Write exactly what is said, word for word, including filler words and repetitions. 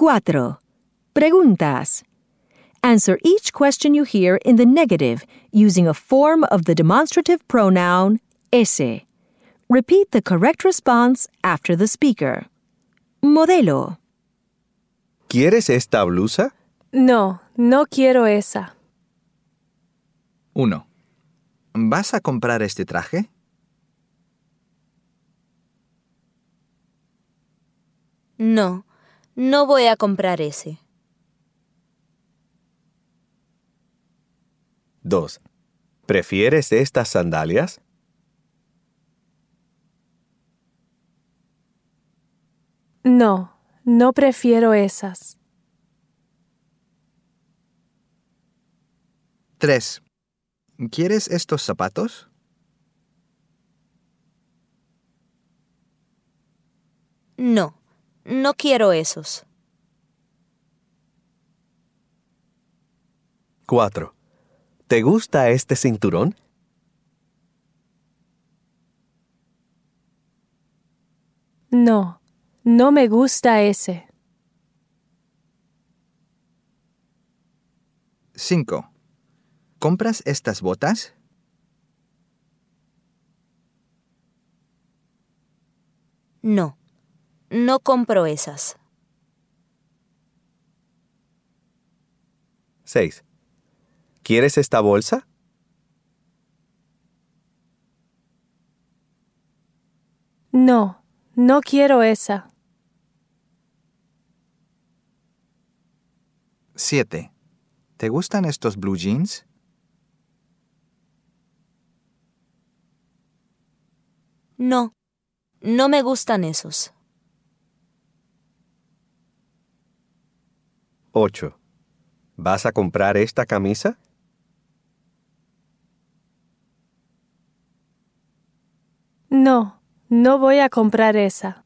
Cuatro. Preguntas. Answer each question you hear in the negative using a form of the demonstrative pronoun ese. Repeat the correct response after the speaker. Modelo. ¿Quieres esta blusa? No, no quiero esa. uno. ¿Vas a comprar este traje? No, no voy a comprar ese. dos. ¿Prefieres estas sandalias? No, no prefiero esas. tres. ¿Quieres estos zapatos? No, no quiero esos. cuatro. ¿Te gusta este cinturón? No, no me gusta ese. cinco. ¿Compras estas botas? No, no compro esas. seis. ¿Quieres esta bolsa? No, no quiero esa. siete. ¿Te gustan estos blue jeans? No, no me gustan esos. ocho. ¿Vas a comprar esta camisa? No, no voy a comprar esa.